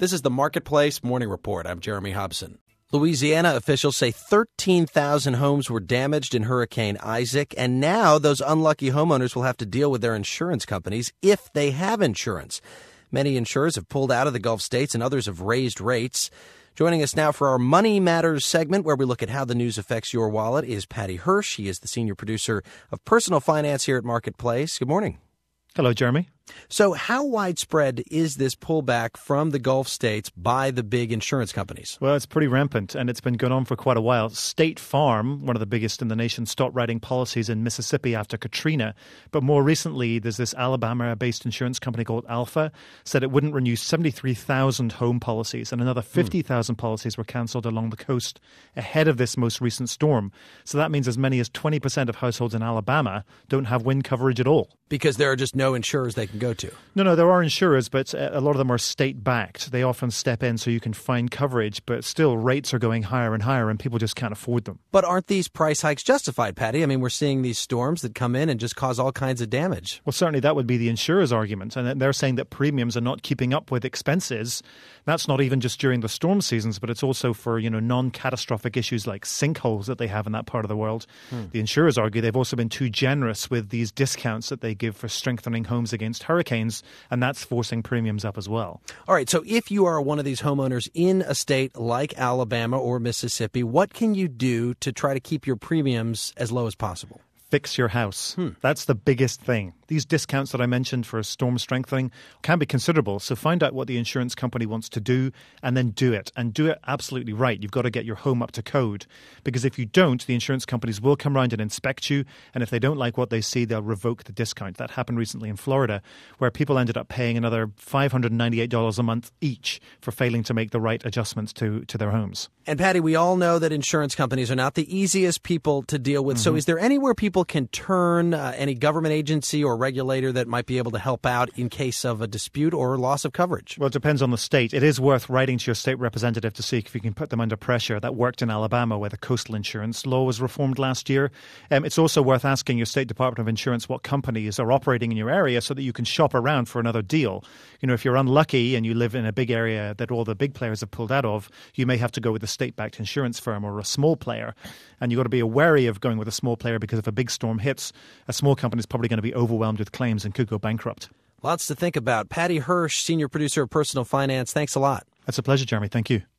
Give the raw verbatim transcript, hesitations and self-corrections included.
This is the Marketplace Morning Report. I'm Jeremy Hobson. Louisiana officials say thirteen thousand homes were damaged in Hurricane Isaac, and now those unlucky homeowners will have to deal with their insurance companies if they have insurance. Many insurers have pulled out of the Gulf states, and others have raised rates. Joining us now for our Money Matters segment, where we look at how the news affects your wallet, is Patty Hirsch. He is the senior producer of personal finance here at Marketplace. Good morning. Hello, Jeremy. So how widespread is this pullback from the Gulf states by the big insurance companies? Well, it's pretty rampant, and it's been going on for quite a while. State Farm, one of the biggest in the nation, stopped writing policies in Mississippi after Katrina. But more recently, there's this Alabama-based insurance company called Alpha, said it wouldn't renew seventy-three thousand home policies, and another fifty thousand hmm. policies were cancelled along the coast ahead of this most recent storm. So that means as many as twenty percent of households in Alabama don't have wind coverage at all. Because there are just no insurers they can go to. No, no, there are insurers, but a lot of them are state-backed. They often step in so you can find coverage, but still rates are going higher and higher, and people just can't afford them. But aren't these price hikes justified, Patty? I mean, we're seeing these storms that come in and just cause all kinds of damage. Well, certainly that would be the insurer's argument, and they're saying that premiums are not keeping up with expenses. That's not even just during the storm seasons, but it's also for, you know, non-catastrophic issues like sinkholes that they have in that part of the world. Hmm. The insurers argue they've also been too generous with these discounts that they give for strengthening homes against hurricanes, and that's forcing premiums up as well. All right, so if you are one of these homeowners in a state like Alabama or Mississippi, what can you do to try to keep your premiums as low as possible? Fix your house. Hmm. That's the biggest thing. These discounts that I mentioned for storm strengthening can be considerable. So find out what the insurance company wants to do and then do it. And do it absolutely right. You've got to get your home up to code. Because if you don't, the insurance companies will come around and inspect you. And if they don't like what they see, they'll revoke the discount. That happened recently in Florida, where people ended up paying another five hundred ninety-eight dollars a month each for failing to make the right adjustments to, to their homes. And Patty, we all know that insurance companies are not the easiest people to deal with. Mm-hmm. So is there anywhere people can turn, uh, any government agency or regulator that might be able to help out in case of a dispute or loss of coverage? Well, it depends on the state. It is worth writing to your state representative to see if you can put them under pressure. That worked in Alabama, where the coastal insurance law was reformed last year. Um, it's also worth asking your state Department of Insurance what companies are operating in your area so that you can shop around for another deal. You know, if you're unlucky and you live in a big area that all the big players have pulled out of, you may have to go with a state-backed insurance firm or a small player. And you've got to be wary of going with a small player, because if a big storm hits, a small company is probably going to be overwhelmed with claims and could go bankrupt. Lots to think about. Patty Hirsch, senior producer of Personal Finance, thanks a lot. That's a pleasure, Jeremy. Thank you.